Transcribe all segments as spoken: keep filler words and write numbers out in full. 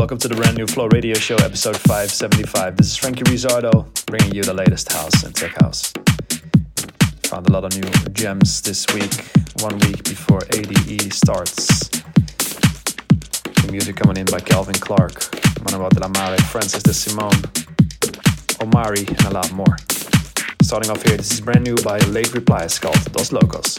welcome to the brand new Flow Radio Show, episode five seventy-five. This is Frankie Rizzardo, bringing you the latest house and tech house. Found a lot of new gems this week, one week before A D E starts. New music coming in by Calvin Clark, Manuel de la Mare, Francis de Simone, Omari, and a lot more. Starting off here, this is brand new by Late Replies called Dos Locos.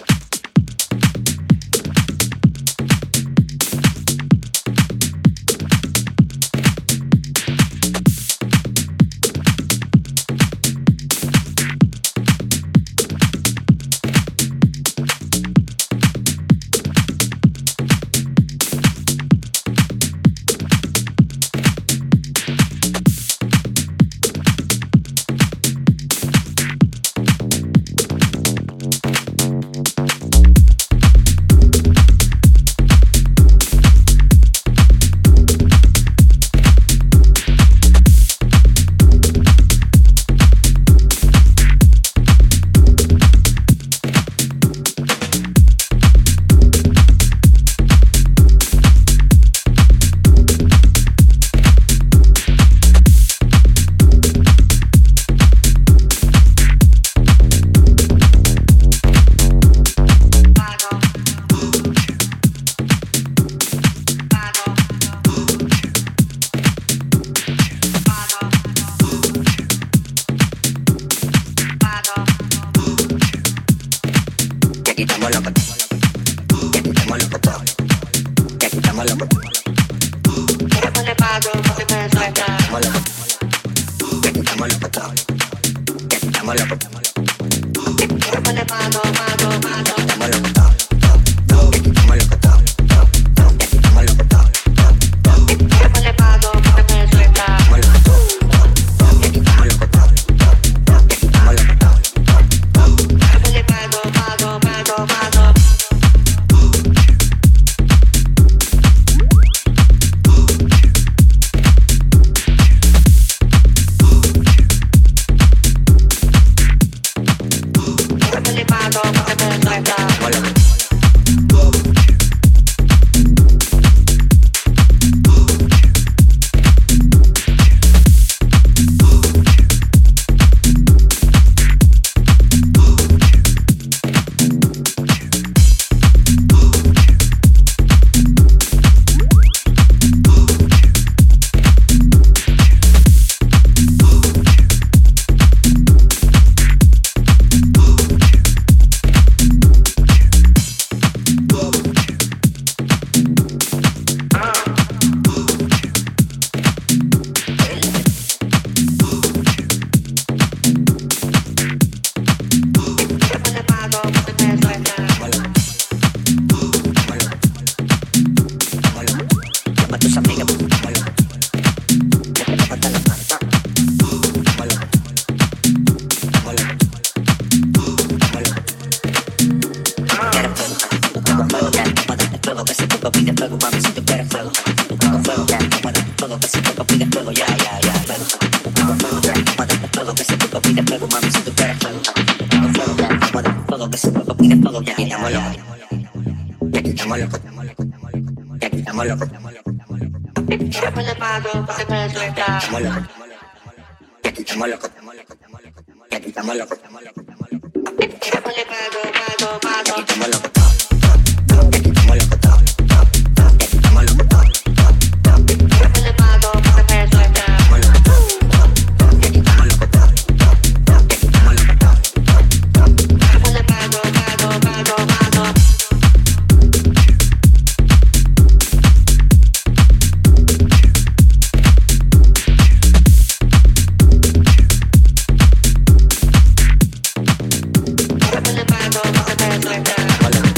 Hola.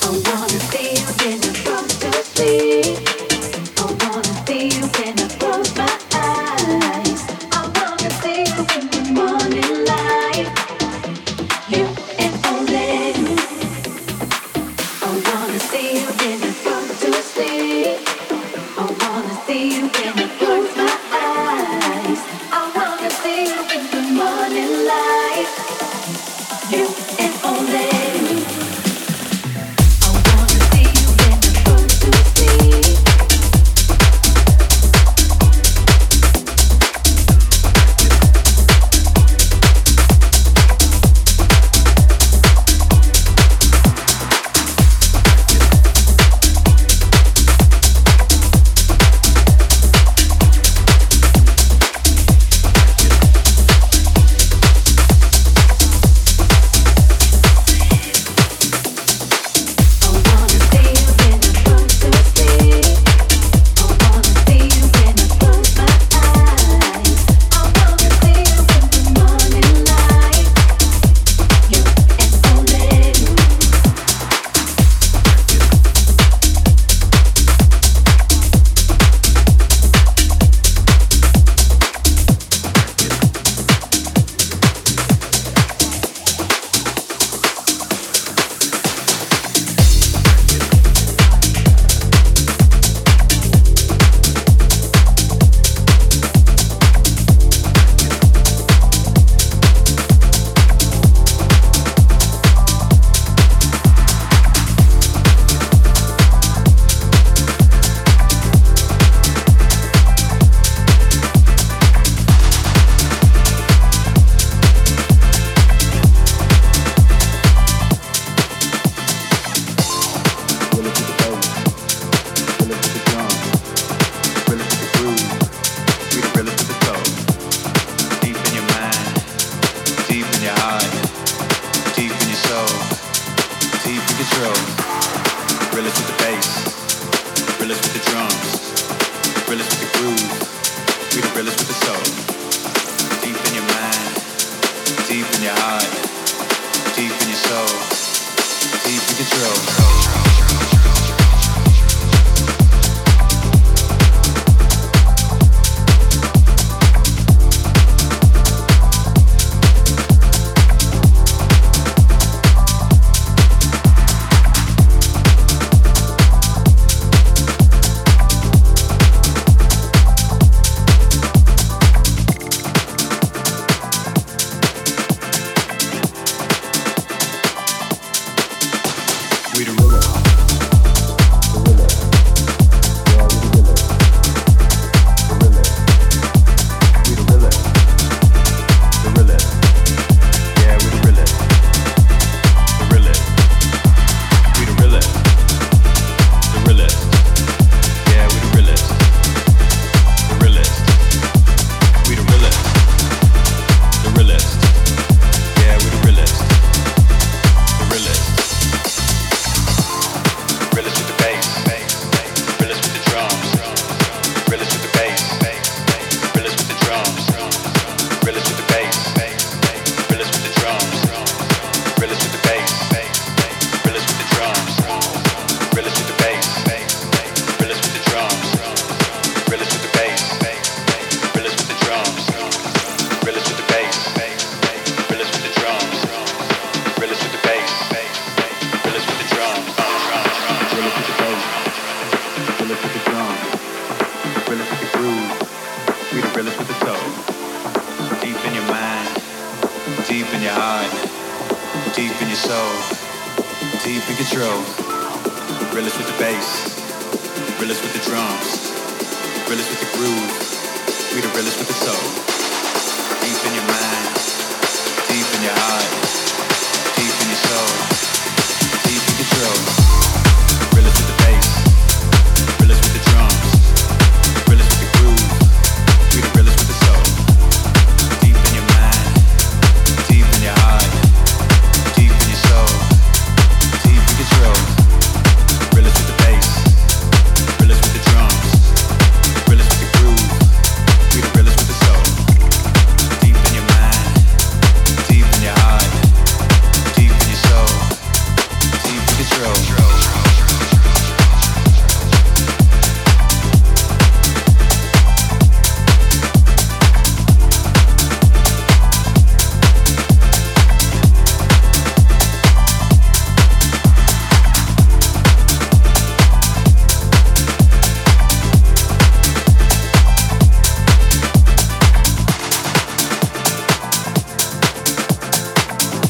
Deep in your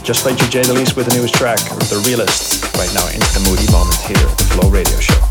Just played you Jay Delise with the newest track, The Realist, right now into the moody moment here at the Flow Radio Show.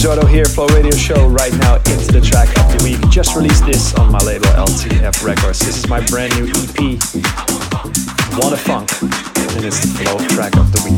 Rizzardo here, Flow Radio Show, right now into the track of the week. Just released this on my label L T F Records. This is my brand new E P, Wanna Funk, and it's the Flow track of the week.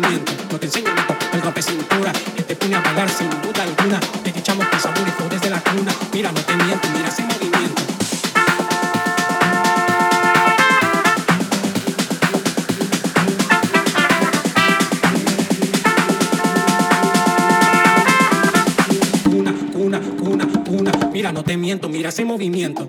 movimiento. No te enseño esto, el golpe cintura que te pone a bailar sin duda alguna. Te echamos con sabor y flores de la cuna. Mira, no te miento, mira ese movimiento. Cuna, cuna, cuna, cuna. Mira, no te miento, mira ese movimiento.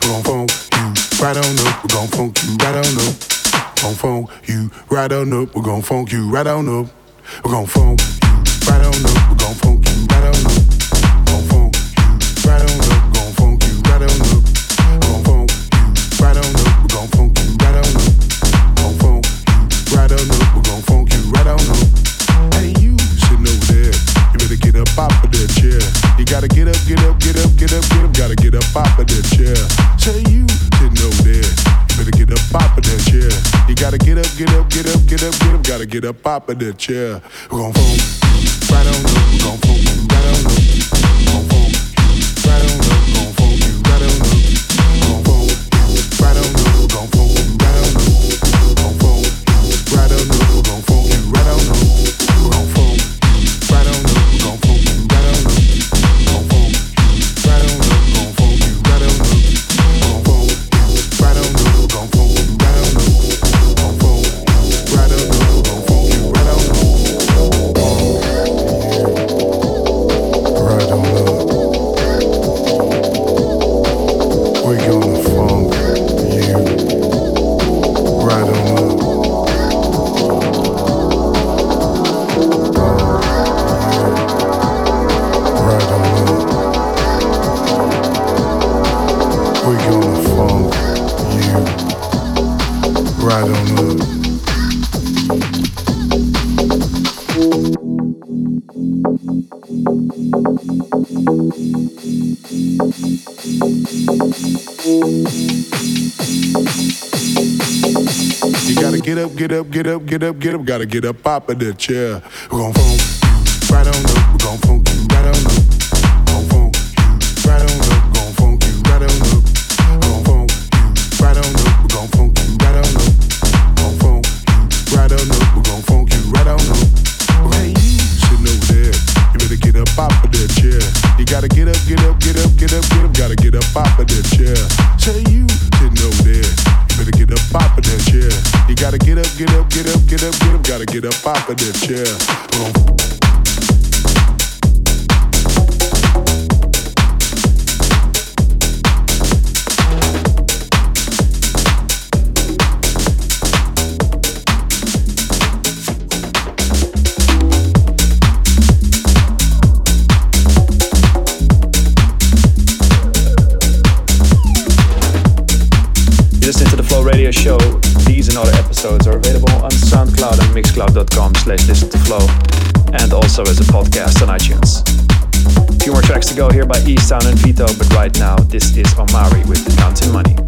We're gon' funk you right on up. We're gon' funk you right on up. Gon' funk you right on up. We're gon' funk you right on up. We're gon' funk you right on up. We're gon' funk you right on up. Gon' funk you right on up. Gon' funk you right on up. Gon' funk you right on up. We're gon' funk you right on up. Gon' funk you right on up. We're gon' funk you right on up. Hey, you sitting over there. You better get up off of that chair. You gotta get up, get up, get up, get up, get up. Gotta get up off of that chair. Say you sitting over there. You better get up off of that chair. You gotta get up, get up, get up, get up, get up. Gotta get up off of that chair. We're gon' funk you right on up. We're gon' funk you right on up. Gon' funk you right on up. Gon' funk you right on up. Gon' funk you right on up. We're gon' funk you right on up. Gon' funk you right on up. We're gon' funk you right on up. We're gon' funk you right on up. We're gon' funk you right on up. Gon' funk you right on up. Gon' funk you right on up. Gon' funk you right on up. We're gon' funk you right on up. Gon' funk you right on up. We're gon' funk you right on up. Right on up. We're gonna funk you right on up. Right on up. We're gonna funk you right on up. You gotta get up, get up, get up, get up, get up. Gotta get up off of that chair. We're gon' funk you right on up. We're gon' funk you right on up. Gon' funk you right on up. Gon' funk you right on up. Gon' funk you right on up. We're gon' funk you right on up. Gon' funk you right on up. We're gon' funk you right on up. Hey, you sitting over there. You better get up off of that chair. You gotta get up, get up, get up, get up, get up. Gotta get up off of that chair. Say you sitting over there. You better get up off of that chair. You gotta get up, get up, get up, get up, get up. Gotta get up off of that chair. We're Listening to the Flow Radio Show. These and other episodes are available on SoundCloud and Mixcloud.com slash listen to flow, and also as a podcast on iTunes. A few more tracks to go here by Easttown and Vito, but right now this is Omari with Counting Money.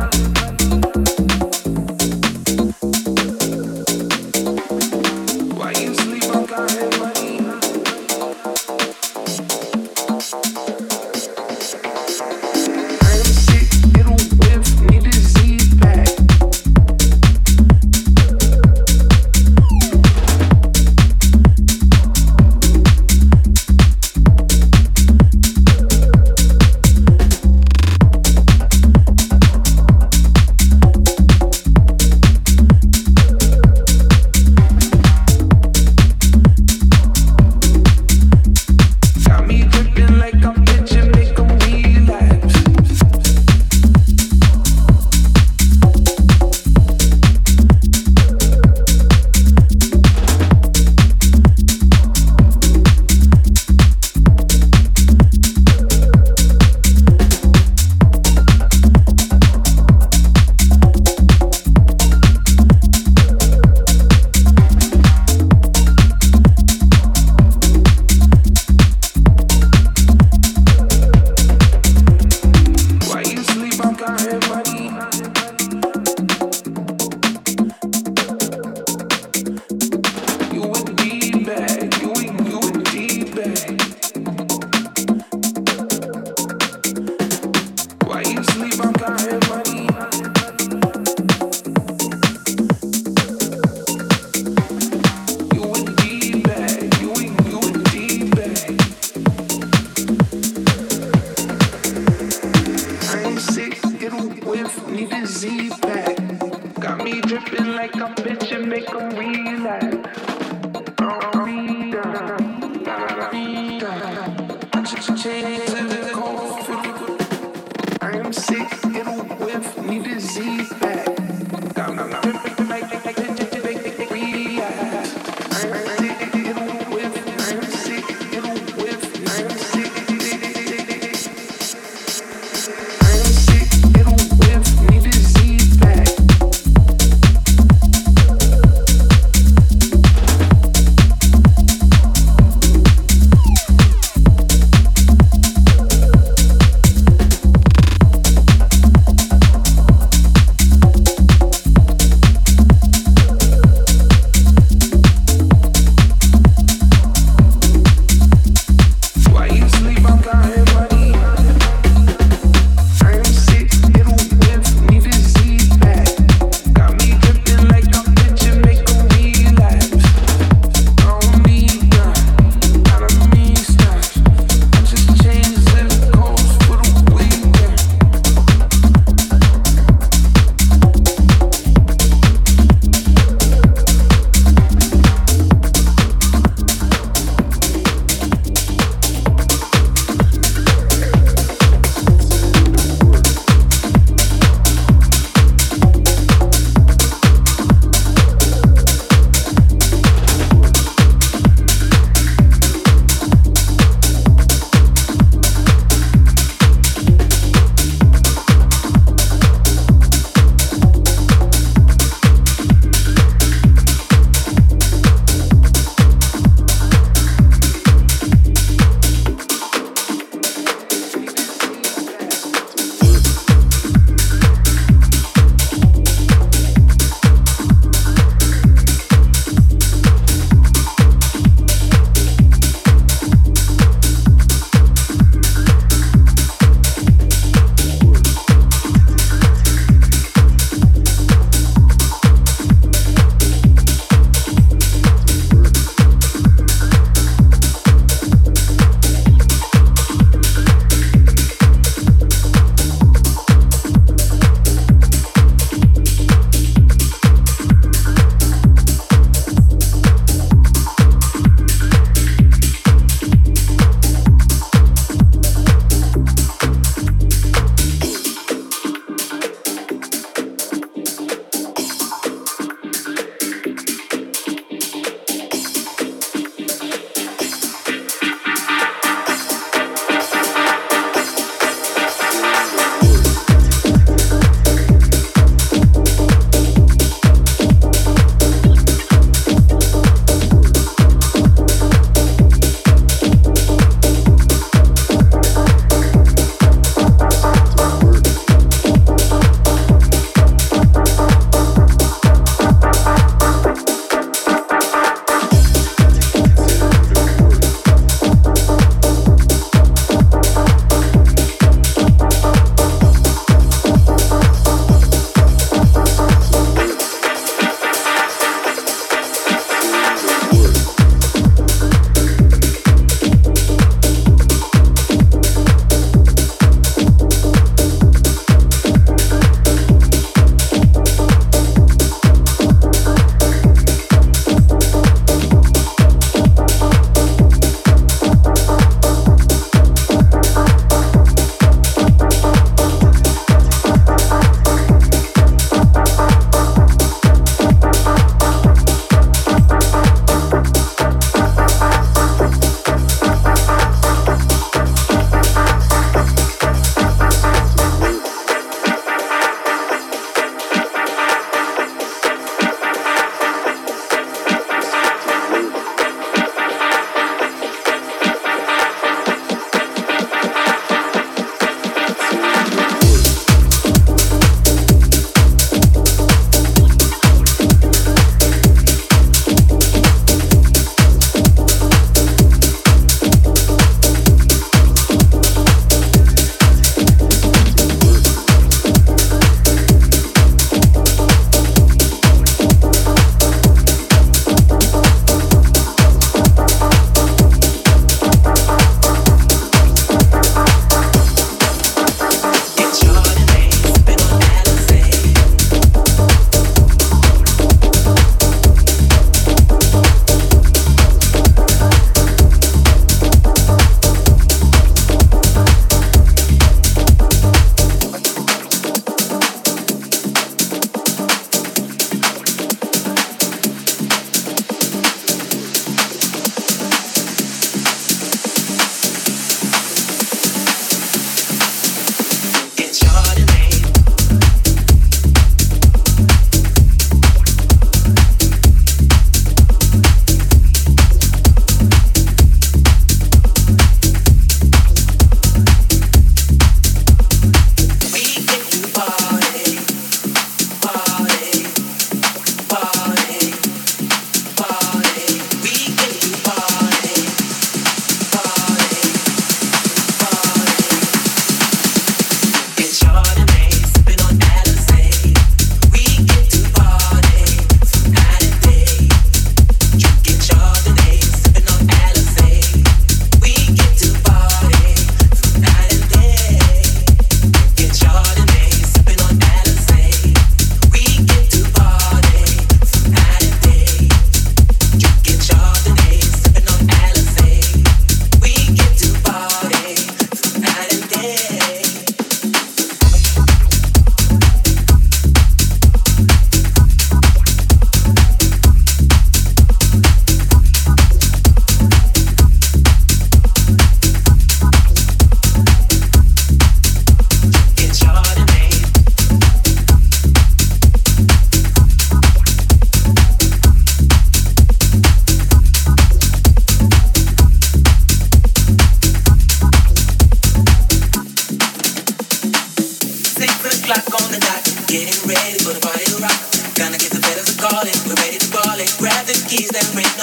Why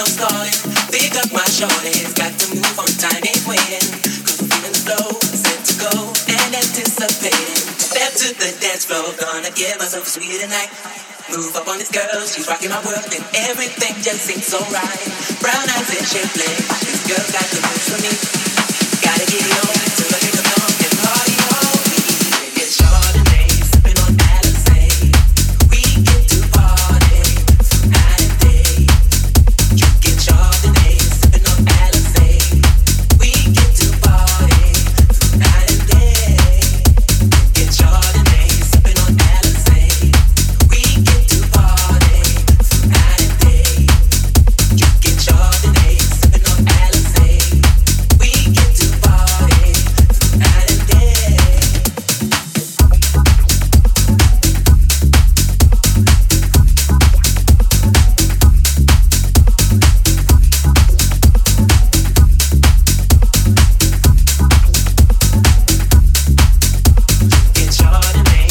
stalling. Pick up my shorties, got to move on, time ain't waiting. Cause I'm feeling the flow, set to go and anticipating. Step to the dance floor, gonna give myself a sweet tonight. Move up on this girl, she's rocking my world and everything just seems so right. Brown eyes and shape bling, this girl got the moves for me. Gotta get it on till I take a long and party all week. Get Chardonnay, sipping on Alizé. We get to party night and day. You get Chardonnay, sipping on Alizé. We get to party night and day. Get Chardonnay, sipping on Alizé. We get to party night and day. You get Chardonnay, sipping on Alizé. We get to party night and day. Get Chardonnay.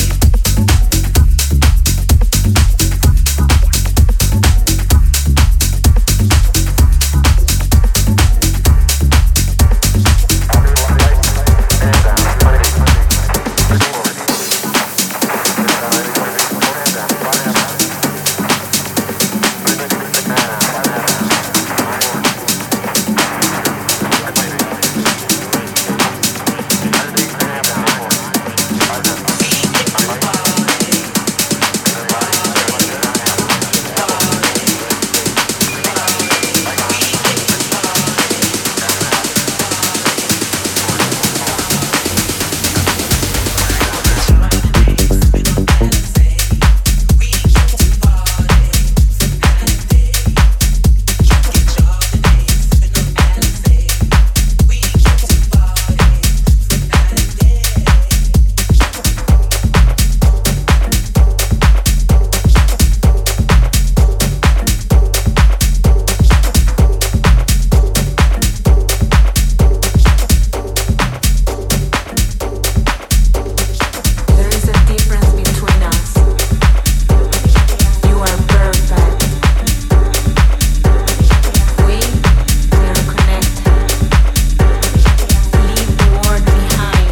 There is a difference between us. You are perfect. We, we are connected. Leave the world behind.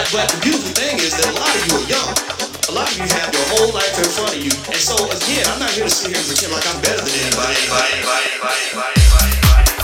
but the beautiful thing is that a lot of you are young. A lot of you have your whole life in front of you. And so again, I'm not here to sit here and pretend like I'm better than anybody. anybody, anybody, anybody, anybody, anybody.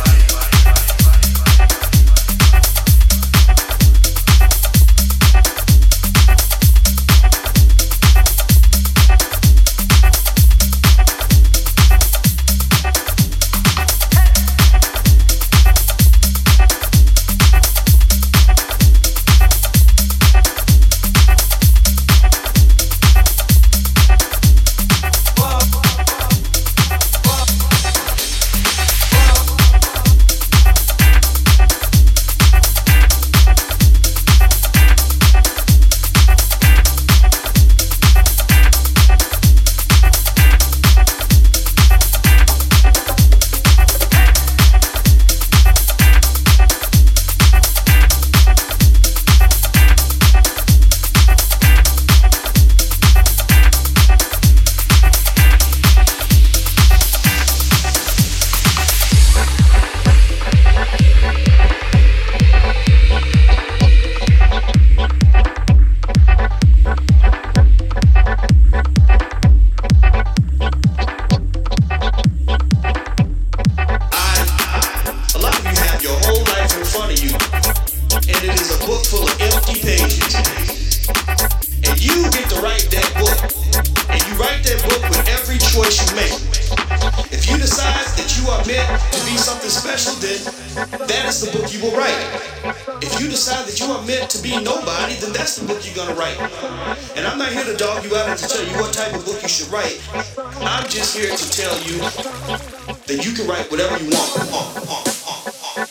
Here to tell you that you can write whatever you want. Uh, uh, uh,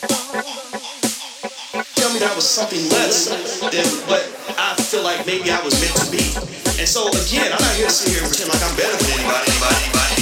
uh. Tell me that was something less than what I feel like maybe I was meant to be. And so again, I'm not here to sit here and pretend like I'm better than anybody, anybody, anybody.